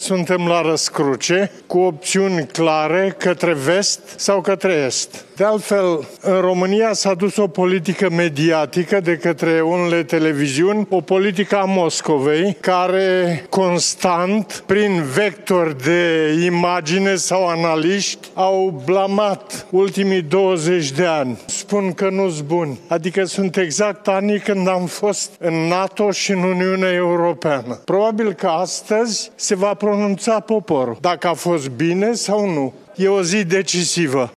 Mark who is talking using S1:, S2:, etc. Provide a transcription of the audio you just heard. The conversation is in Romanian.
S1: Suntem la răscruce, cu opțiuni clare către vest sau către est. De altfel, în România s-a dus o politică mediatică de către unele televiziuni, o politică a Moscovei, care constant, prin vectori de imagine sau analiști, au blamat ultimii 20 de ani. Spun că nu-s buni, adică sunt exact anii când am fost în NATO și în Uniunea Europeană. Probabil că astăzi se va pronunța poporul, dacă a fost bine sau nu. E o zi decisivă.